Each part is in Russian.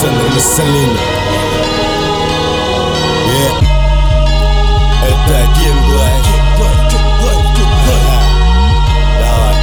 Александр Муссолини. Это Кинглайф. Давай.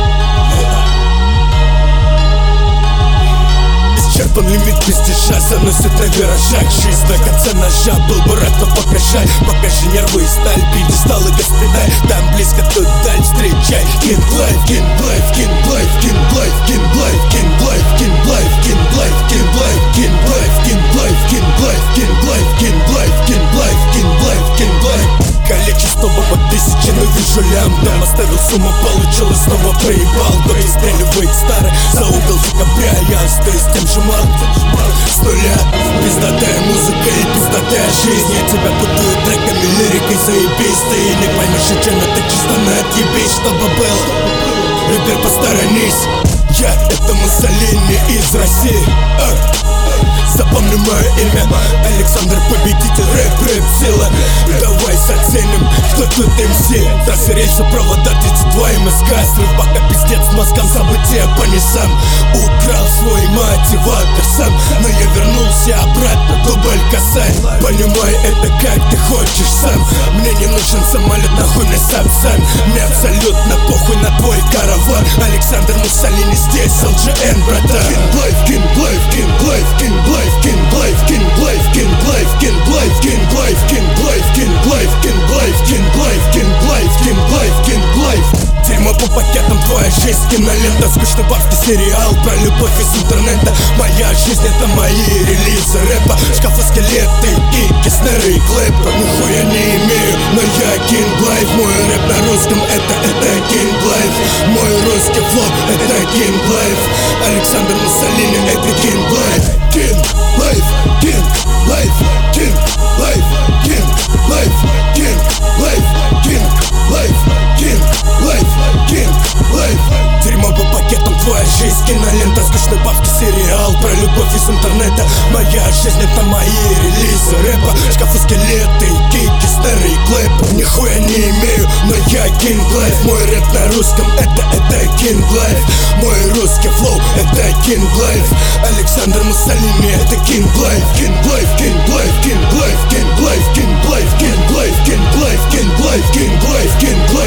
Исчерпан лимит престижа, заносит на виражах. Жизнь до конца ножа, был бы рад, но покажай. Покажи нервы и сталь, пьедестал и госпиталь. Там близко, тут даль, встречай. Кинглайф, Кинглайф, Кинглайф, Кинглайф, Кинглайф, Кинглайф, Кинглайф, Кинглайф, Кинглайф, Кинглайф, Кинглайф, Кинглайф, Кинглайф, Кинглайф, Кинглайф, Кинглайф, Кинглайф. Количество бабок тысячи, но вижу лям. Там оставил сумму, получилось, снова проебал. Кто стреливает старый за угол декабря. Я остаюсь тем же малым, с нуля. Пиздатая музыка и пиздатая жизнь. Я тебя путаю треками, лирикой, заебись. Ты не поймешь, и чем это чисто на отъебись. Чтобы было, ребят, посторонись. Я это Муссолини из России. Запомни мое имя, Александр Победитель, рэп, сила. Давай заценим, кто тут МС. Трассы, рельсы, провода, 32 МСК. Срыв, пока пиздец мозгам, события по низам. Украл свой мотиватор сам, но я вернулся обратно, дубль косарь. Понимай, это как ты хочешь сам. Мне не нужен самолет, нахуй мне сам. Мне абсолютно похуй на твой караван. Александр Муссолини здесь, ЛЖН, братан. Кинглайф, Кинглайф, Кинглайф, Кинглайф, Кинглайф, Кинглайф, Кинглайф, Кинглайф, Кинглайф, Кинглайф, Кинглайф, Кинглайф, Кинглайф, Кинглайф, Кинглайф, Кинглайф. Дерьмо по пакетам, твоя жизнь кинолента. Скучный бабский сериал про любовь из интернета. Моя жизнь это мои релизы рэпа. Шкафы, скелеты, кики, снеры и клэпы. Нихуя не имею, но я Кинглайф. Мой рэп на русском это Кинглайф. Мой русский флоу это Кинглайф. Александр Муссолини это Кинглайф. Кинглайф, Кинглайф, Кинглайф, Кинглайф, Кинглайф, Кинглайф, Кинглайф, Кинглайф. Дерьмо по пакетам, твоя жизнь кинолента. Скучный бабский сериал про любовь из интернета. Моя жизнь это мои релизы рэпа. Шкафы, скелеты, кики, снеры и клэпы. Нихуя не имею, но я Кинглайф. Мой рэп на русском это Кинглайф. Мой русский флоу это Кинглайф. Александр Муссолини это Кинглайф. Кинглайф, Кинглайф, Кинглайф, Кинглайф, Кинглайф, Кинглайф, Кинглайф, Кинглайф, Кинглайф, Кинглайф.